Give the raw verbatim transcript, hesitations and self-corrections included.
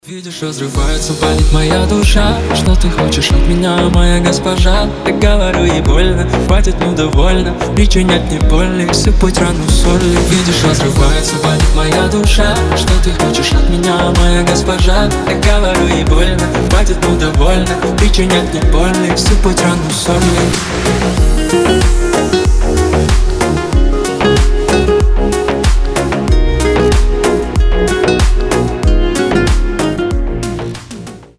Видишь, разрывается, болит моя душа. Что ты хочешь от меня, моя госпожа? Так говорю, ей больно, хватит, ну довольно. Причинять мне больно, сыпать рану соли. Видишь, разрывается, болит моя душа. Что ты хочешь от меня, моя госпожа? Так говорю, ей больно, хватит, ну довольно. Причинять мне больно, сыпать рану соли.